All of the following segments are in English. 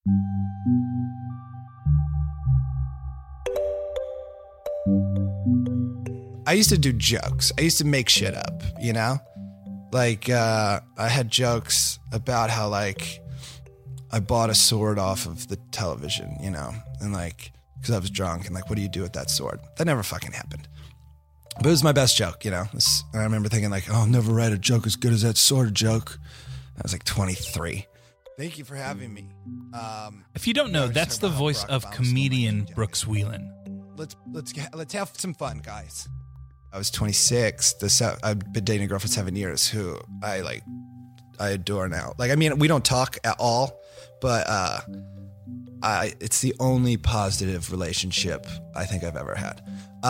I used to do jokes. I used to make shit up, you know? Like, I had jokes about how, like, I bought a sword off of the television, you know? And, like, because I was drunk, and, like, what do you do with that sword? That never fucking happened. But it was my best joke, you know? I remember thinking, like, oh, I'll never write a joke as good as that sword joke. I was, like, 23. Thank you for having me. If you don't know, that's the voice of comedian Brooks Wheelan. Let's have some fun, guys. I was 26. I've been dating a girl for 7 years who I adore now. Like, I mean, we don't talk at all, but it's the only positive relationship I think I've ever had.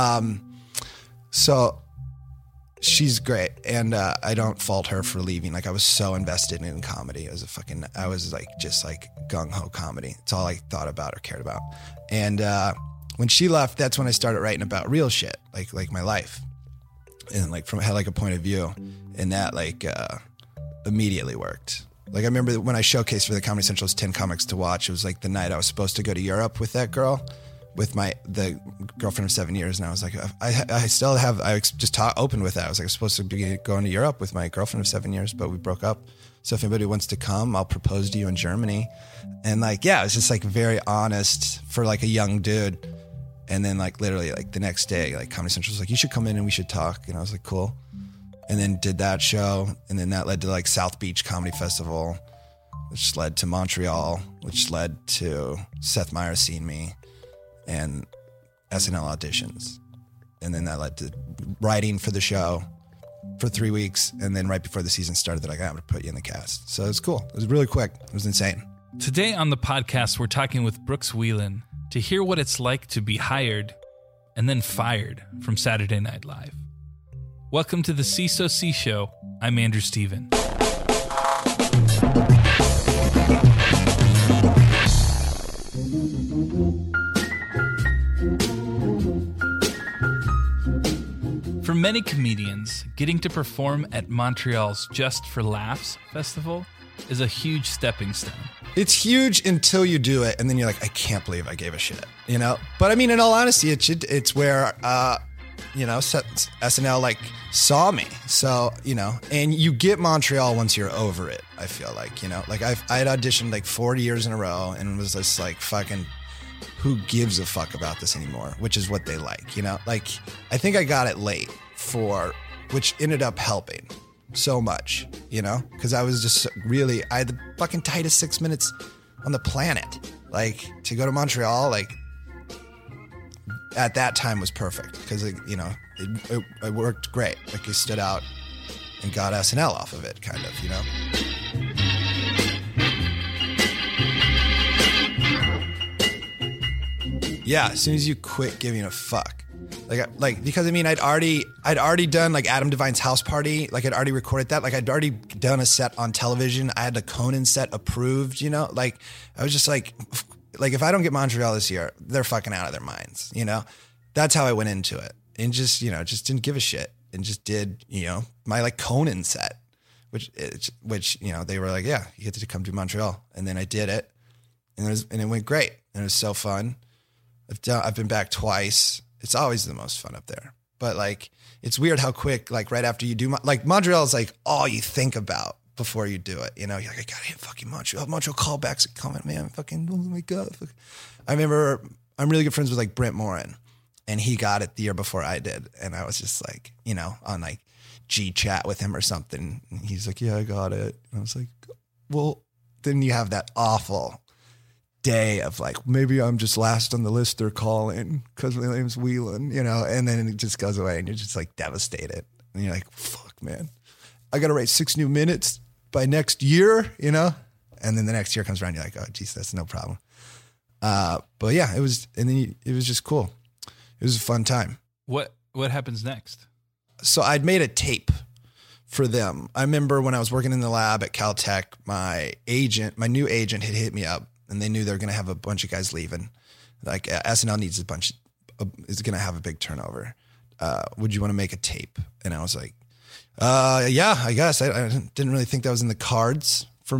So she's great, and I don't fault her for leaving. Like, I was so invested in comedy. I was like just like gung ho comedy. It's all I thought about or cared about. And when she left, that's when I started writing about real shit, like my life, and like had like a point of view, and that like immediately worked. Like, I remember when I showcased for the Comedy Central's 10 Comics to Watch, it was like the night I was supposed to go to Europe with that girl, with the girlfriend of 7 years, and I was like, I just opened with that. I was like, I'm supposed to be going to Europe with my girlfriend of 7 years, but we broke up. So if anybody wants to come, I'll propose to you in Germany. And like, yeah, it was just like very honest for like a young dude. And then like literally like the next day, like Comedy Central was like, you should come in and we should talk. And I was like, cool. And then did that show. And then that led to like South Beach Comedy Festival, which led to Montreal, which led to Seth Meyers seeing me and SNL auditions. And then that led to writing for the show for 3 weeks. And then right before the season started, they're like, I'm going to put you in the cast. So it was cool. It was really quick. It was insane. Today on the podcast, we're talking with Brooks Wheelan to hear what it's like to be hired and then fired from Saturday Night Live. Welcome to the C-So-C Show. I'm Andrew Steven. For many comedians, getting to perform at Montreal's Just for Laughs festival is a huge stepping stone. It's huge until you do it, and then you're like, I can't believe I gave a shit, you know? But I mean, in all honesty, it's where, you know, SNL like saw me. So, you know, and you get Montreal once you're over it, I feel like, you know? Like I had auditioned like 40 years in a row and was just like, fucking, who gives a fuck about this anymore? Which is what they like, you know? Like, I think I got it late which ended up helping so much, you know, because I was just I had the fucking tightest 6 minutes on the planet. Like, to go to Montreal, like, at that time was perfect because, you know, it worked great. Like, you stood out and got SNL off of it, kind of, you know. Yeah, as soon as you quit giving a fuck. Like because I mean I'd already done like Adam Devine's House Party, like I'd already recorded that, like I'd already done a set on television. I had the Conan set approved, you know, like I was just like if I don't get Montreal this year, they're fucking out of their minds, you know. That's how I went into it, and just, you know, just didn't give a shit and just did, you know, my like Conan set, which you know, they were like, yeah, you get to come to Montreal, and then I did it, and it went great, and it was so fun. I've been back twice. It's always the most fun up there. But like, it's weird how quick, like right after you do, like Montreal is like all you think about before you do it. You know, you're like, I gotta hit fucking Montreal. Montreal callbacks are coming, man. Fucking, oh my God. I remember I'm really good friends with like Brent Morin, and he got it the year before I did. And I was just like, you know, on like G chat with him or something. And he's like, yeah, I got it. And I was like, well, then you have that awful day of like, maybe I'm just last on the list they're calling because my name's Wheelan, you know, and then it just goes away and you're just like devastated. And you're like, fuck, man, I got to write 6 new minutes by next year, you know? And then the next year comes around, you're like, oh, geez, that's no problem. But yeah, it was just cool. It was a fun time. What happens next? So I'd made a tape for them. I remember when I was working in the lab at Caltech, my new agent had hit me up, and they knew they were going to have a bunch of guys leaving. Like SNL needs is going to have a big turnover. Would you want to make a tape? And I was like, yeah, I guess. I didn't really think that was in the cards for me.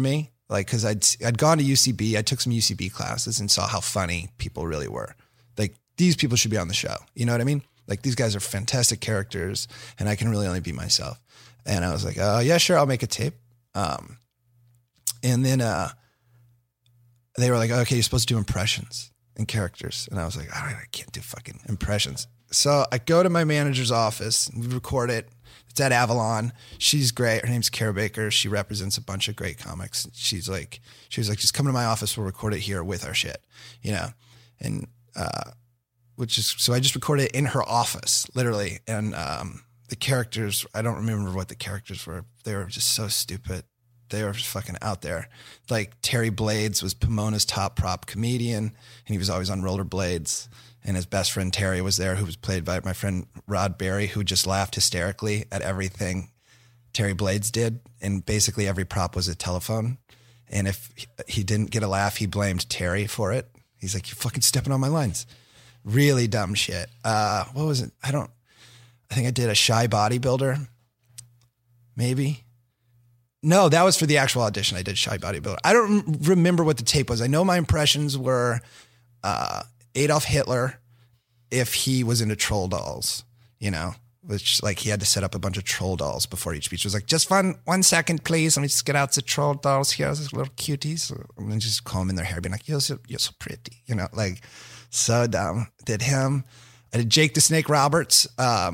Like, cause I'd gone to UCB, I took some UCB classes and saw how funny people really were. Like, these people should be on the show. You know what I mean? Like, these guys are fantastic characters and I can really only be myself. And I was like, yeah, sure. I'll make a tape. And then, they were like, okay, you're supposed to do impressions and characters. And I was like, all right, I can't do fucking impressions. So I go to my manager's office and we record it. It's at Avalon. She's great. Her name's Kara Baker. She represents a bunch of great comics. She was like, just come to my office. We'll record it here with our shit, you know? And, so I just recorded it in her office, literally. And, the characters, I don't remember what the characters were. They were just so stupid. They were just fucking out there. Like Terry Blades was Pomona's top prop comedian, and he was always on rollerblades. And his best friend Terry was there, who was played by my friend Rod Barry, who just laughed hysterically at everything Terry Blades did. And basically every prop was a telephone. And if he didn't get a laugh, he blamed Terry for it. He's like, you're fucking stepping on my lines. Really dumb shit. What was it? I think I did a shy bodybuilder. Maybe. No, that was for the actual audition. I did shy bodybuilder. I don't remember what the tape was. I know my impressions were Adolf Hitler if he was into troll dolls, you know, which like he had to set up a bunch of troll dolls before each speech. It was like, just 1 second, please. Let me just get out the troll dolls here, those little cuties. And then just combing their hair, being like, you're so pretty, you know, like so dumb. Did him. I did Jake the Snake Roberts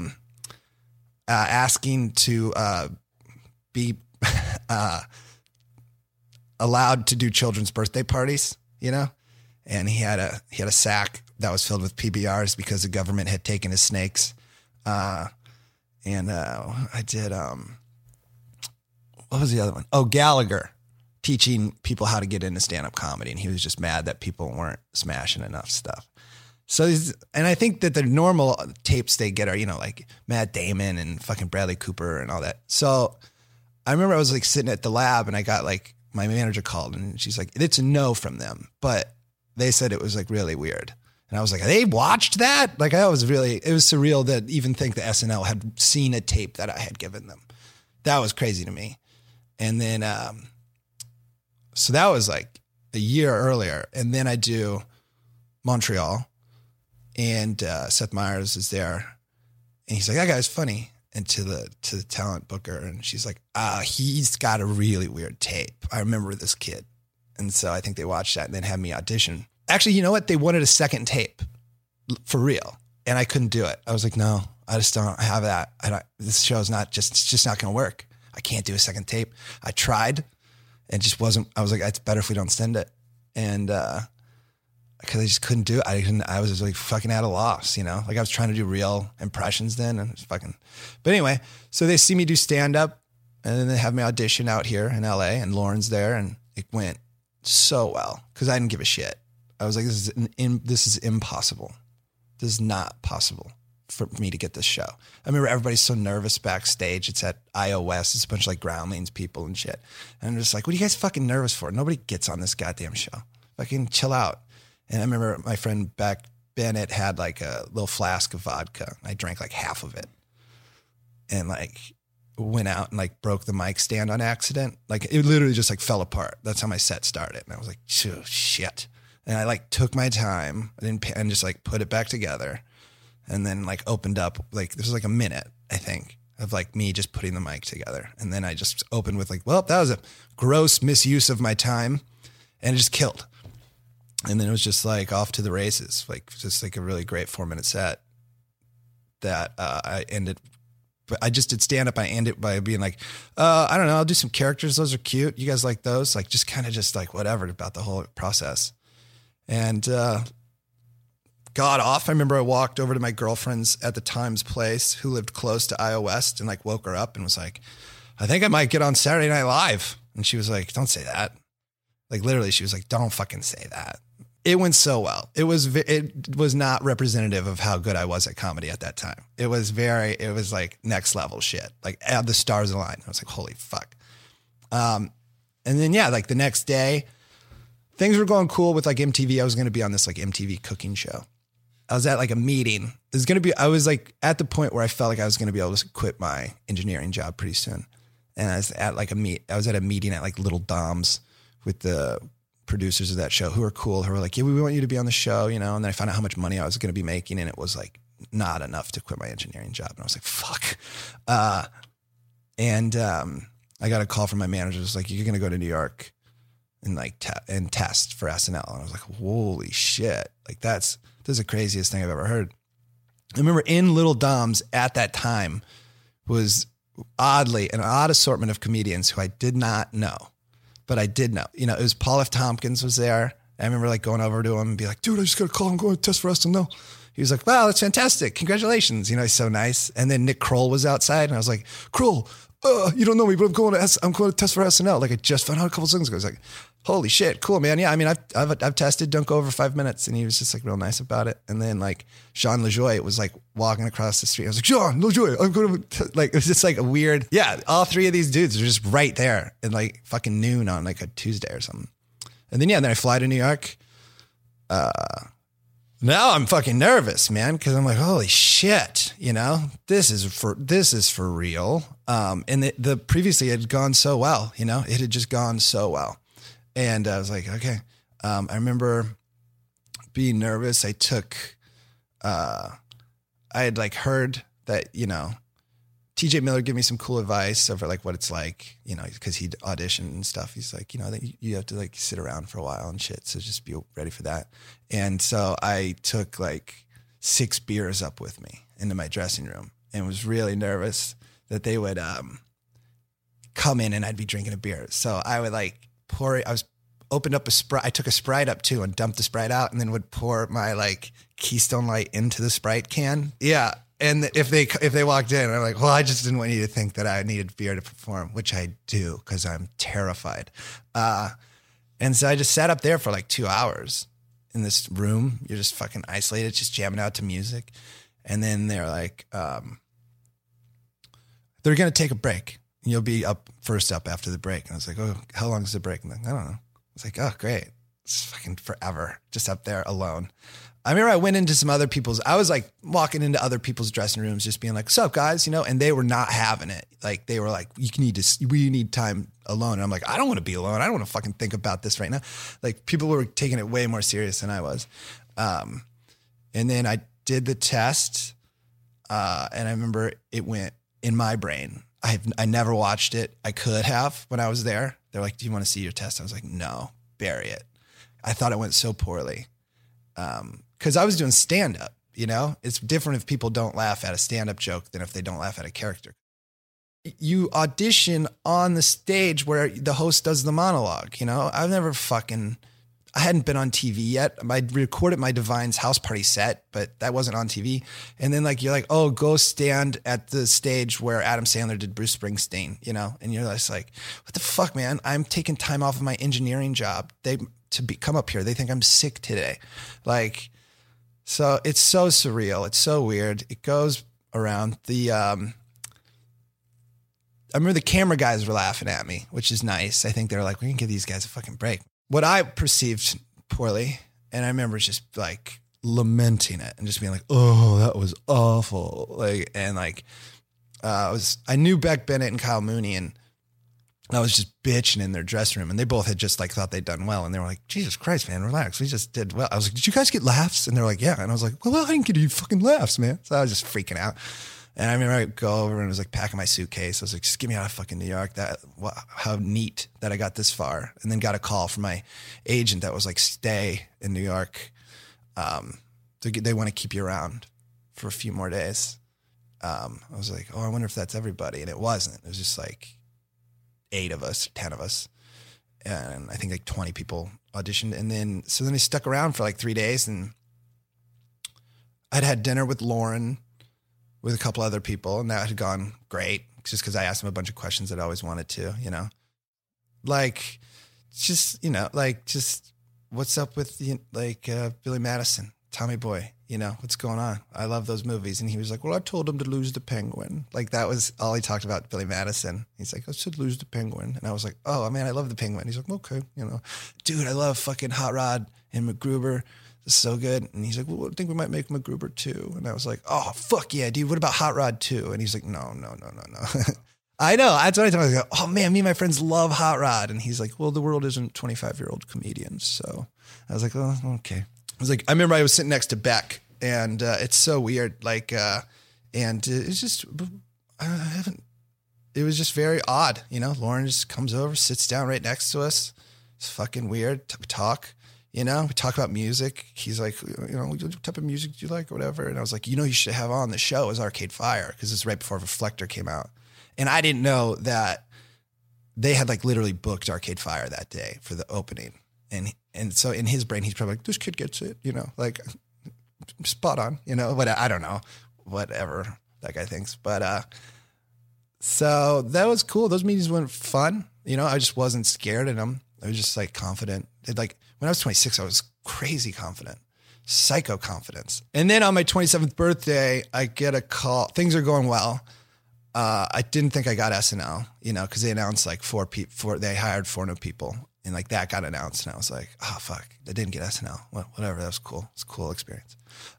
asking to be allowed to do children's birthday parties, you know? And he had a sack that was filled with PBRs because the government had taken his snakes. I did, what was the other one? Oh, Gallagher, teaching people how to get into stand-up comedy. And he was just mad that people weren't smashing enough stuff. So, and I think that the normal tapes they get are, you know, like Matt Damon and fucking Bradley Cooper and all that. So I remember I was like sitting at the lab and I got like, my manager called and she's like, it's a no from them, but they said it was like really weird. And I was like, they watched that? Like it was surreal that even think the SNL had seen a tape that I had given them. That was crazy to me. And then, so that was like a year earlier. And then I do Montreal and Seth Meyers is there and he's like, that guy's funny. And to the talent booker. And she's like, he's got a really weird tape. I remember this kid. And so I think they watched that and then had me audition. Actually, you know what? They wanted a second tape for real. And I couldn't do it. I was like, no, I just don't have that. This show's it's just not going to work. I can't do a second tape. I tried and just wasn't, I was like, it's better if we don't send it. And, cause I just couldn't do it. I was just like fucking at a loss, you know, like I was trying to do real impressions then and it's fucking, but anyway, so they see me do stand up and then they have me audition out here in LA and Lauren's there and it went so well. Cause I didn't give a shit. I was like, this is impossible. This is not possible for me to get this show. I remember everybody's so nervous backstage. It's at iOS. It's a bunch of like Groundlings people and shit. And I'm just like, what are you guys fucking nervous for? Nobody gets on this goddamn show. Fucking chill out. And I remember my friend Beck Bennett had like a little flask of vodka. I drank like half of it and like went out and like broke the mic stand on accident. Like it literally just like fell apart. That's how my set started. And I was like, oh, shit. And I like took my time and just like put it back together and then like opened up, like this was like a minute, I think, of like me just putting the mic together. And then I just opened with like, well, that was a gross misuse of my time and it just killed. And then it was just like off to the races, like just like a really great 4-minute set that I just did stand up. I ended by being like, I don't know, I'll do some characters. Those are cute. You guys like those? Like just kind of just like whatever about the whole process. And got off. I remember I walked over to my girlfriend's at the Times place who lived close to IO West and like woke her up and was like, I think I might get on Saturday Night Live. And she was like, don't say that. Like literally she was like, don't fucking say that. It went so well. It was not representative of how good I was at comedy at that time. It was like next level shit. Like the stars aligned. I was like, holy fuck. And then, yeah, like the next day things were going cool with like MTV. I was going to be on this like MTV cooking show. I was at like a meeting. I was like at the point where I felt like I was going to be able to quit my engineering job pretty soon. And I was at a meeting at like Little Dom's with the producers of that show who were cool, who were like, yeah, we want you to be on the show, you know? And then I found out how much money I was going to be making, and it was like not enough to quit my engineering job. And I was like, fuck. I got a call from my manager. It was like, you're going to go to New York and like and test for SNL. And I was like, holy shit. Like that's the craziest thing I've ever heard. I remember in Little Dom's at that time was oddly an odd assortment of comedians who I did not know, but I did know. You know, it was Paul F. Tompkins was there. I remember like going over to him and be like, dude, I just got a call. I'm going to test for SNL. He was like, wow, that's fantastic. Congratulations. You know, he's so nice. And then Nick Kroll was outside and I was like, Kroll, you don't know me, but I'm going to test for SNL. Like I just found out a couple of things ago. I was like, holy shit, cool, man. Yeah, I mean, I've tested, don't go over 5 minutes. And he was just like real nice about it. And then like Jean LaJoie was like walking across the street. I was like, Jean LaJoie, I'm going to, like, it was just like a weird, yeah, all three of these dudes are just right there at like fucking noon on like a Tuesday or something. And then, yeah, then I fly to New York. Now I'm fucking nervous, man, because I'm like, holy shit, you know, this is for real. And the previously it had gone so well, you know, it had just gone so well. And I was like, okay. I remember being nervous. I had like heard that, you know, TJ Miller gave me some cool advice over like what it's like, you know, because he'd auditioned and stuff. He's like, you know, that you have to like sit around for a while and shit. So just be ready for that. And so I took like 6 beers up with me into my dressing room and was really nervous that they would come in and I'd be drinking a beer. So I would like opened up a Sprite. I took a Sprite up too and dumped the Sprite out and then would pour my like Keystone Light into the Sprite can. Yeah. And if they walked in, I'm like, well, I just didn't want you to think that I needed beer to perform, which I do because I'm terrified. And so I just sat up there for like 2 hours in this room. You're just fucking isolated, just jamming out to music. And then they're like, they're going to take a break. You'll be first up after the break. And I was like, oh, how long is the break? And like, I don't know. I was like, oh, great. It's fucking forever. Just up there alone. I remember I went into I was like walking into other people's dressing rooms, just being like, what's up guys? You know, and they were not having it. Like they were like, we need time alone. And I'm like, I don't want to be alone. I don't want to fucking think about this right now. Like people were taking it way more serious than I was. And then I did the test. And I remember it went in my brain. I never watched it. I could have when I was there. They're like, do you want to see your test? I was like, no, bury it. I thought it went so poorly. Because I was doing stand-up, you know? It's different if people don't laugh at a stand-up joke than if they don't laugh at a character. You audition on the stage where the host does the monologue, you know? I hadn't been on TV yet. I recorded my Divine's house party set, but that wasn't on TV. And then like, you're like, oh, go stand at the stage where Adam Sandler did Bruce Springsteen, you know? And you're just like, what the fuck, man? I'm taking time off of my engineering job. Come up here. They think I'm sick today. Like, so it's so surreal. It's so weird. It goes around I remember the camera guys were laughing at me, which is nice. I think they're like, we can give these guys a fucking break. What I perceived poorly, and I remember just like lamenting it and just being like, oh, that was awful. Like, and like, I knew Beck Bennett and Kyle Mooney, and I was just bitching in their dressing room, and they both had just like thought they'd done well. And they were like, Jesus Christ, man, relax. We just did well. I was like, did you guys get laughs? And they're like, yeah. And I was like, well, I didn't get any fucking laughs, man. So I was just freaking out. And I remember I'd go over and I was like packing my suitcase. I was like, just get me out of fucking New York. How neat that I got this far. And then got a call from my agent that was like, stay in New York. They want to keep you around for a few more days. I was like, oh, I wonder if that's everybody. And it wasn't. It was just like 8 of us, 10 of us. And I think like 20 people auditioned. And then I stuck around for like 3 days, and I'd had dinner with Lauren, with a couple other people, and that had gone great just because I asked him a bunch of questions that I always wanted to, you know, like just, you know, like just what's up with Billy Madison, Tommy Boy, you know, what's going on? I love those movies. And he was like, well, I told him to lose the penguin. Like that was all he talked about, Billy Madison. He's like, I should lose the penguin. And I was like, oh man, I love the penguin. He's like, okay, you know, dude, I love fucking Hot Rod and MacGruber. It's so good. And he's like, well, I think we might make MacGruber 2. And I was like, oh, fuck yeah, dude. What about Hot Rod 2? And he's like, no. I know. That's what I told him. I go, oh man, me and my friends love Hot Rod. And he's like, well, the world isn't 25-year-old comedians. So I was like, oh, okay. I was like, I remember I was sitting next to Beck, and it's so weird. Like, and it's just, it was just very odd. You know, Lauren just comes over, sits down right next to us. It's fucking weird. We talk, you know, we talk about music. He's like, you know, what type of music do you like or whatever? And I was like, you know, you should have on the show is Arcade Fire, because it's right before Reflector came out. And I didn't know that they had like literally booked Arcade Fire that day for the opening. And so in his brain, he's probably like, this kid gets it, you know, like spot on, you know, what, I don't know, whatever that guy thinks. But so that was cool. Those meetings went fun. You know, I just wasn't scared in them. I was just like confident. Like when I was 26, I was crazy confident, psycho confidence. And then on my 27th birthday, I get a call. Things are going well. I didn't think I got SNL, you know, because they announced like they hired 4 new people, and like that got announced, and I was like, oh fuck, I didn't get SNL. Whatever, that was cool. It's a cool experience.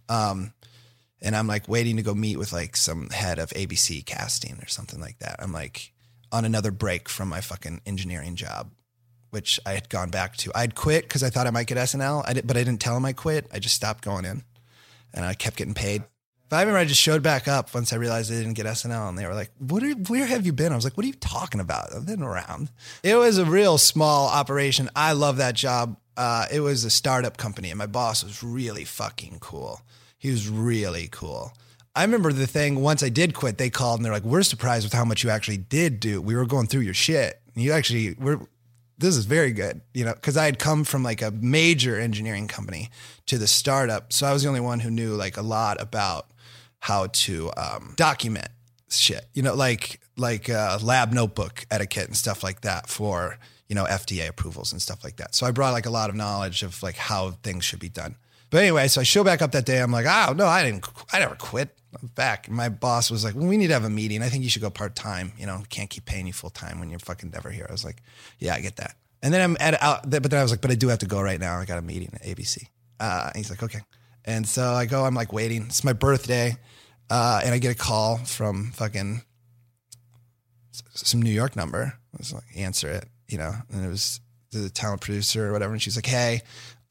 And I'm like waiting to go meet with like some head of ABC casting or something like that. I'm like on another break from my fucking engineering job, which I had gone back to. I'd quit because I thought I might get SNL, but I didn't tell them I quit. I just stopped going in, and I kept getting paid. But I remember I just showed back up once I realized I didn't get SNL, and they were like, where have you been? I was like, what are you talking about? I've been around. It was a real small operation. I love that job. It was a startup company, and my boss was really fucking cool. He was really cool. I remember the thing, once I did quit, they called and they're like, we're surprised with how much you actually did do. We were going through your shit. You actually this is very good, you know, because I had come from like a major engineering company to the startup. So I was the only one who knew like a lot about how to document shit, you know, like lab notebook etiquette and stuff like that for, you know, FDA approvals and stuff like that. So I brought like a lot of knowledge of like how things should be done. But anyway, so I show back up that day. I'm like, oh no, I never quit. I'm back. And my boss was like, well, we need to have a meeting. I think you should go part-time. You know, we can't keep paying you full-time when you're fucking never here. I was like, yeah, I get that. And then but then I was like, but I do have to go right now. I got a meeting at ABC. And he's like, okay. And so I go, I'm like waiting. It's my birthday. And I get a call from fucking some New York number. I was like, answer it, you know, and it was the talent producer or whatever. And she's like, hey,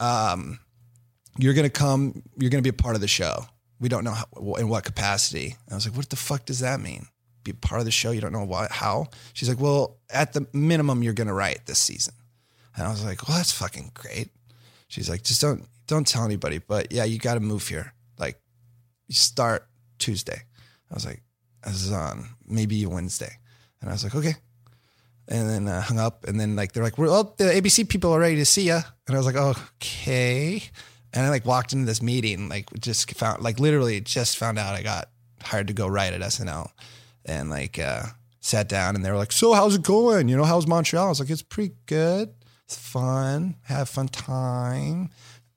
you're going to be a part of the show. We don't know in what capacity. And I was like, what the fuck does that mean? Be a part of the show? You don't know how? She's like, well, at the minimum, you're going to write this season. And I was like, well, that's fucking great. She's like, just don't tell anybody, but yeah, you got to move here. Like you start Tuesday. I was like, this is on maybe Wednesday. And I was like, okay. And then hung up, and then like, they're like, well, the ABC people are ready to see you. And I was like, okay. And I like walked into this meeting, like literally just found out I got hired to go write at SNL, and like sat down, and they were like, so how's it going? You know, how's Montreal? I was like, it's pretty good. It's fun. Have fun time.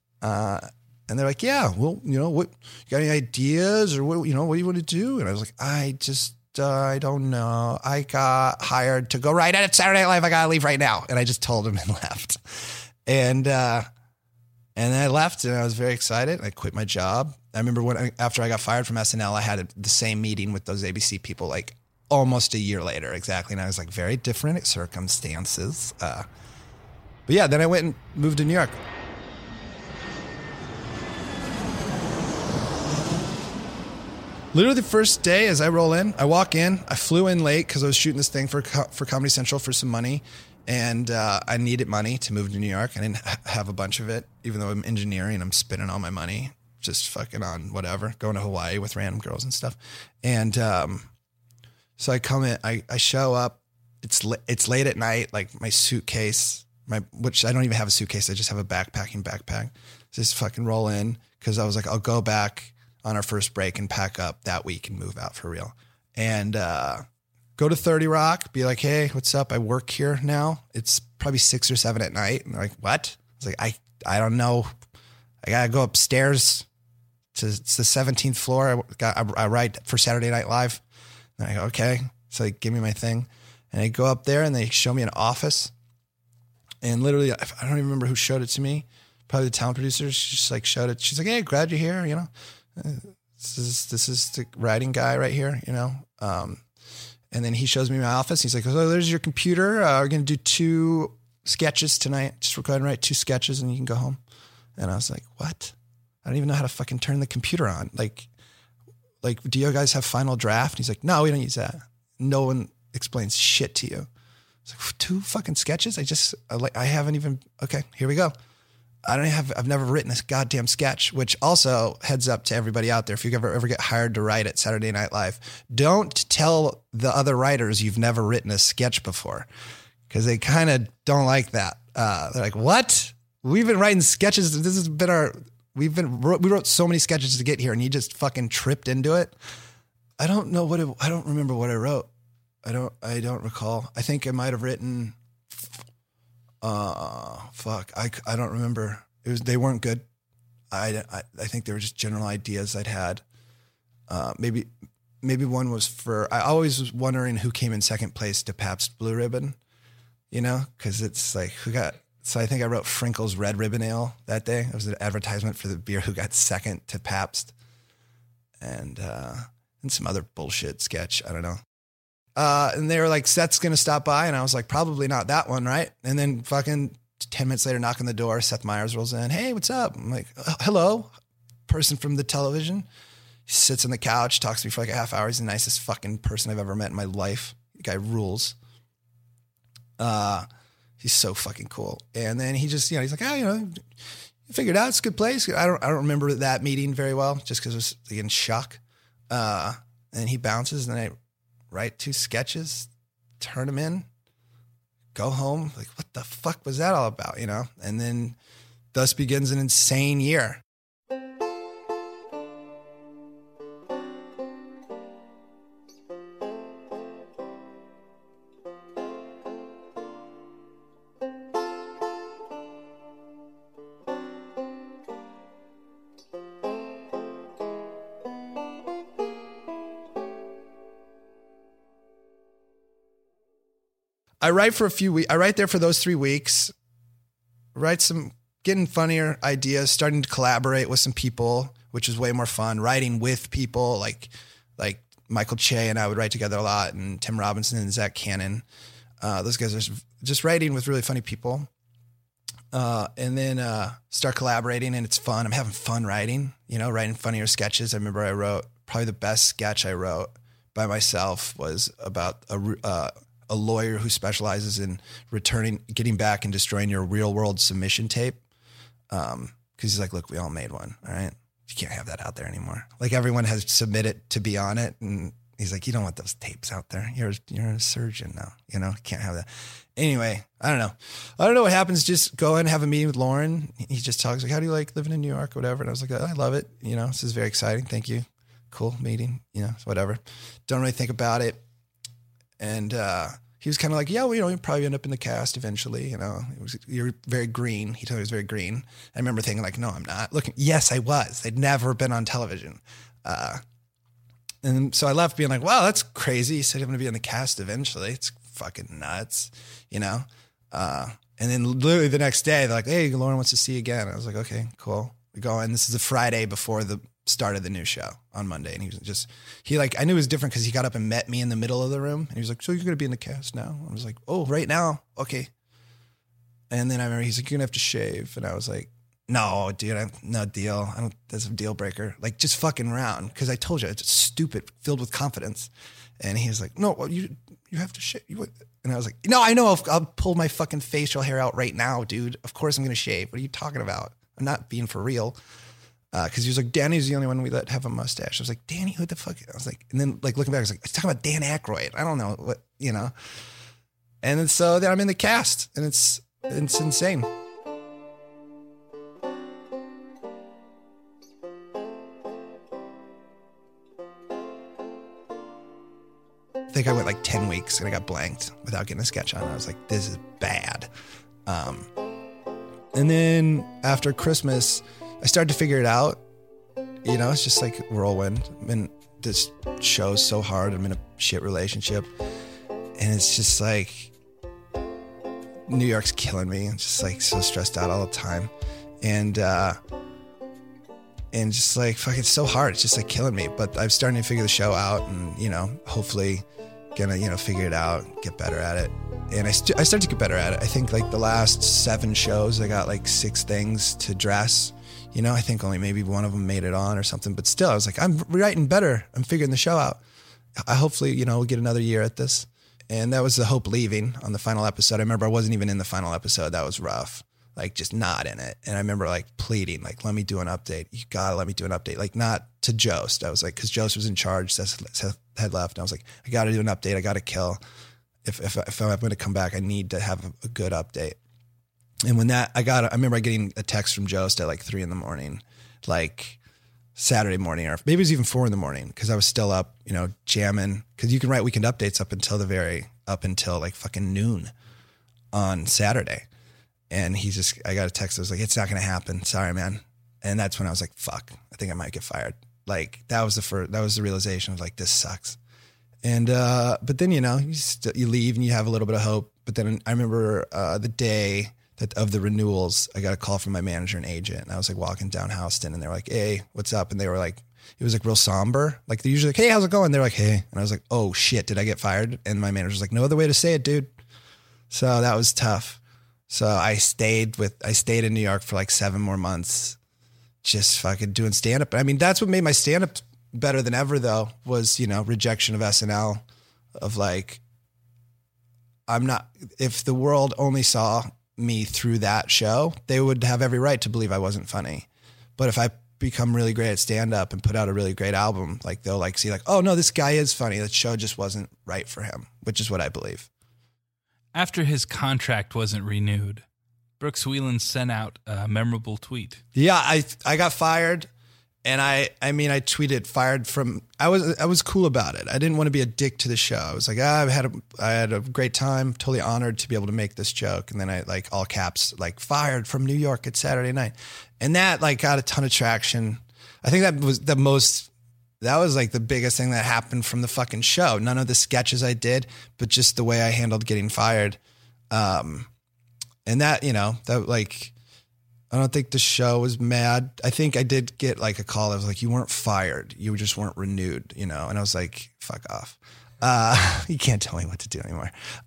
And they're like, yeah, well, you know, what, you got any ideas or what, you know, what do you want to do? And I was like, I don't know. I got hired to go write at Saturday Night Live. I got to leave right now. And I just told him and left. And then I left, and I was very excited. I quit my job. I remember after I got fired from SNL, I had the same meeting with those ABC people, like almost a year later, exactly. And I was like, very different circumstances. But yeah, then I went and moved to New York. Literally the first day as I roll in, I walk in, I flew in late because I was shooting this thing for Comedy Central for some money. And I needed money to move to New York. I didn't have a bunch of it, even though I'm engineering. I'm spending all my money just fucking on whatever, going to Hawaii with random girls and stuff. And so I come in, I show up. It's late at night, like my suitcase, which I don't even have a suitcase. I just have a backpack. Just fucking roll in because I was like, I'll go back on our first break and pack up that week and move out for real. And go to 30 Rock, be like, hey, what's up? I work here now. It's probably 6 or 7 at night. And they're like, what? I was like, I don't know. I got to go upstairs it's the 17th floor. I write for Saturday Night Live. And I go, okay. So they give me my thing. And I go up there and they show me an office. And literally, I don't even remember who showed it to me. Probably the talent producer. She just like showed it. She's like, hey, glad you're here. You know, this is the writing guy right here, you know? And then he shows me my office. He's like, oh, there's your computer. We're going to do 2 sketches tonight. Just go ahead and write 2 sketches and you can go home. And I was like, what? I don't even know how to fucking turn the computer on. Like, do you guys have Final Draft? And he's like, no, we don't use that. No one explains shit to you. It's like 2 fucking sketches. I haven't even, okay, here we go. I've never written this goddamn sketch, which also heads up to everybody out there. If you ever get hired to write at Saturday Night Live, don't tell the other writers you've never written a sketch before, because they kind of don't like that. They're like, what? We've been writing sketches. This has been we wrote so many sketches to get here and you just fucking tripped into it. I don't remember what I wrote. I don't recall. I think I might've written, I don't remember. They weren't good. I think they were just general ideas I'd had. Maybe one was I always was wondering who came in second place to Pabst Blue Ribbon, cause it's like so I think I wrote Frinkle's Red Ribbon Ale that day. It was an advertisement for the beer who got second to Pabst and some other bullshit sketch. I don't know. And they were like, Seth's going to stop by. And I was like, probably not that one. Right. And then fucking 10 minutes later, knock on the door, Seth Meyers rolls in. Hey, what's up? I'm like, hello, person from the television. He sits on the couch, talks to me for like a half hour. He's the nicest fucking person I've ever met in my life. The guy rules. He's so fucking cool. And then he just, he's like, you figured out it's a good place. I don't remember that meeting very well just because I was in shock. And he bounces and then I write 2 sketches, turn them in, go home. Like, what the fuck was that all about? And then thus begins an insane year. I write for a few weeks. I write there for those 3 weeks, getting funnier ideas, starting to collaborate with some people, which is way more fun. Writing with people like Michael Che and I would write together a lot, and Tim Robinson and Zach Cannon. Those guys are just writing with really funny people. And then start collaborating, and it's fun. I'm having fun writing, writing funnier sketches. I remember I wrote probably the best sketch I wrote by myself was about a lawyer who specializes in getting back and destroying your real world submission tape. Cause he's like, look, we all made one. All right. You can't have that out there anymore. Like everyone has submitted to be on it. And he's like, you don't want those tapes out there. You're a surgeon now, can't have that. Anyway, I don't know what happens. Just go and have a meeting with Lauren. He just talks like, how do you like living in New York or whatever? And I was like, I love it. This is very exciting. Thank you. Cool meeting, whatever. Don't really think about it. And, he was kind of like, yeah, well, you'll probably end up in the cast eventually. You're very green. He told me he was very green. I remember thinking like, no, I'm not. Look, yes, I was. I'd never been on television. And so I left being like, wow, that's crazy. He said I'm going to be in the cast eventually. It's fucking nuts, And then literally the next day, they're like, hey, Lauren wants to see you again. I was like, okay, cool. We go in. This is the Friday before the start of the new show on Monday. And I knew it was different because he got up and met me in the middle of the room. And he was like, so you're going to be in the cast now? I was like, oh, right now? Okay. And then I remember he's like, you're going to have to shave. And I was like, no, dude, no deal. That's a deal breaker. Like, just fucking around. Cause I told you, it's stupid, filled with confidence. And he was like, no, well, you have to shave. And I was like, no, I know. I'll pull my fucking facial hair out right now, dude. Of course I'm going to shave. What are you talking about? I'm not being for real. Cause he was like, Danny's the only one we let have a mustache. I was like, Danny, who the fuck? I was like, and then like looking back, I was like, I was talking about Dan Aykroyd. I don't know what, And then so then I'm in the cast and it's insane. I think I went like 10 weeks and I got blanked without getting a sketch on. I was like, this is bad. And then after Christmas, I started to figure it out. It's just like whirlwind. I'm in this show so hard. I'm in a shit relationship. And it's just like, New York's killing me. I'm just like so stressed out all the time. And just like, fuck, it's so hard. It's just like killing me. But I'm starting to figure the show out and, hopefully gonna, figure it out, get better at it. And I started to get better at it. I think like the last 7 shows, I got like 6 things to dress. I think only maybe one of them made it on or something, but still I was like, I'm writing better. I'm figuring the show out. I hopefully, we'll get another year at this. And that was the hope leaving on the final episode. I remember I wasn't even in the final episode. That was rough. Like just not in it. And I remember like pleading, like, let me do an update. You gotta let me do an update. Like not to Jost. I was like, cause Jost was in charge, Seth had left. And I was like, I gotta do an update. I gotta kill. If I'm going to come back, I need to have a good update. And when I remember getting a text from Jost at like 3 a.m, like Saturday morning, or maybe it was even 4 a.m, because I was still up, jamming. Because you can write weekend updates up until like fucking noon on Saturday. And I got a text that was like, it's not going to happen. Sorry, man. And that's when I was like, fuck, I think I might get fired. Like that was the realization of like, this sucks. And, but then, you leave and you have a little bit of hope. But then I remember, the day of the renewals, I got a call from my manager and agent, and I was like walking down Houston, and they were like, hey, what's up? And they were like, it was like real somber. Like they're usually like, hey, how's it going? They're like, hey. And I was like, oh shit, did I get fired? And my manager was like, no other way to say it, dude. So that was tough. So I stayed in New York for like 7 more months, just fucking doing stand-up. I mean, that's what made my stand-up better than ever though, was, rejection of SNL, of like, if the world only saw me through that show, they would have every right to believe I wasn't funny. But if I become really great at stand-up and put out a really great album, like they'll like see like, oh no, this guy is funny. That show just wasn't right for him, which is what I believe. After his contract wasn't renewed, Brooks Wheelan sent out a memorable tweet. Yeah, I got fired. And I tweeted fired from, I was cool about it. I didn't want to be a dick to the show. I was like, I had a great time, totally honored to be able to make this joke. And then I like all caps, like fired from New York at Saturday night. And that like got a ton of traction. I think that was that was like the biggest thing that happened from the fucking show. None of the sketches I did, but just the way I handled getting fired. And that, that like, I don't think the show was mad. I think I did get like a call that was like, you weren't fired. You just weren't renewed, And I was like, fuck off. You can't tell me what to do anymore.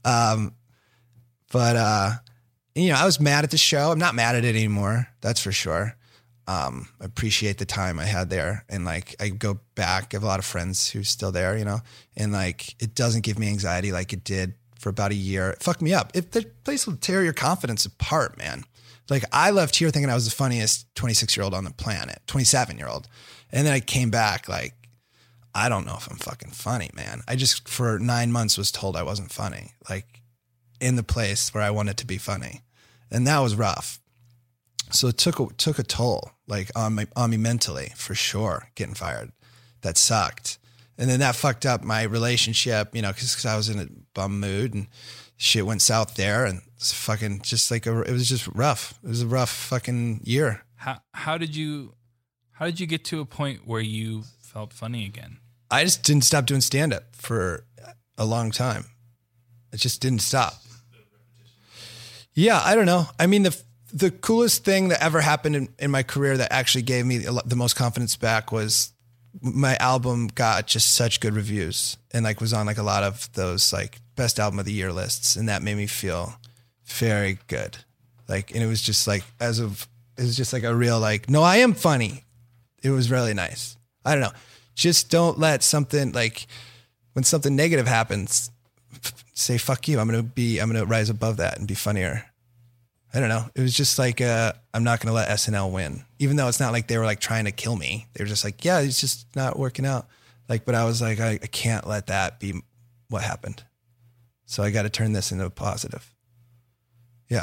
But I was mad at the show. I'm not mad at it anymore. That's for sure. I appreciate the time I had there. And like, I go back, I have a lot of friends who's still there, and like, it doesn't give me anxiety like it did for about a year. It fucked me up. The place will tear your confidence apart, man. Like I left here thinking I was the funniest 26-year-old on the planet, 27-year-old. And then I came back like, I don't know if I'm fucking funny, man. I just, for 9 months was told I wasn't funny, like in the place where I wanted to be funny. And that was rough. So it took a toll like on me mentally for sure, getting fired. That sucked. And then that fucked up my relationship, cause I was in a bum mood and shit went south there, and it's fucking just like it was just rough. It was a rough fucking year. How did you get to a point where you felt funny again? I just didn't stop doing stand-up for a long time. It just didn't stop. Yeah, I don't know. I mean, the coolest thing that ever happened in my career that actually gave me the most confidence back was my album got just such good reviews and like was on like a lot of those like best album of the year lists. And that made me feel very good. Like, and it was just like, it was just like a real, like, no, I am funny. It was really nice. I don't know. Just don't let something like when something negative happens, say, fuck you. I'm going to rise above that and be funnier. I don't know. It was just like, I'm not going to let SNL win, even though it's not like they were like trying to kill me. They were just like, yeah, it's just not working out. Like, but I was like, I can't let that be what happened. So I got to turn this into a positive. Yeah.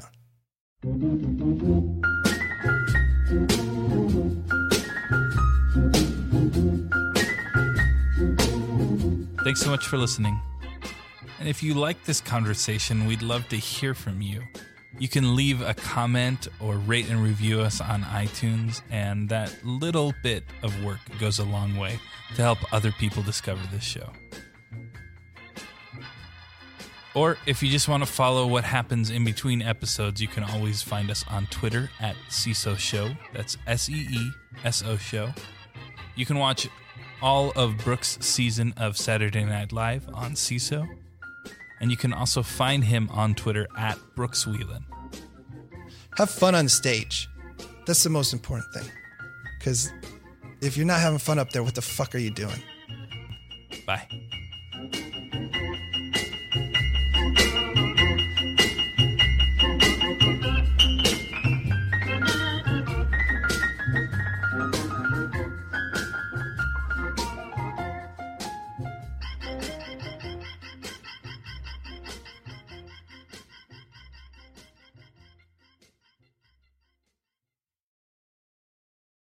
Thanks so much for listening. And if you like this conversation, we'd love to hear from you. You can leave a comment or rate and review us on iTunes, and that little bit of work goes a long way to help other people discover this show. Or if you just want to follow what happens in between episodes, you can always find us on Twitter at Seeso Show. That's SEESO Show. You can watch all of Brooks' season of Saturday Night Live on CISO. And you can also find him on Twitter at Brooks Whelan. Have fun on stage. That's the most important thing. Because if you're not having fun up there, what the fuck are you doing? Bye.